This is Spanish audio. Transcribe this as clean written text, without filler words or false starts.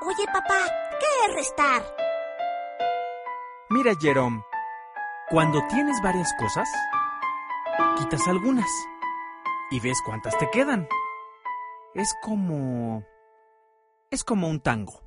Oye, papá, ¿qué es restar? Mira, Jerome, cuando tienes varias cosas, quitas algunas y ves cuántas te quedan. Es como un tango.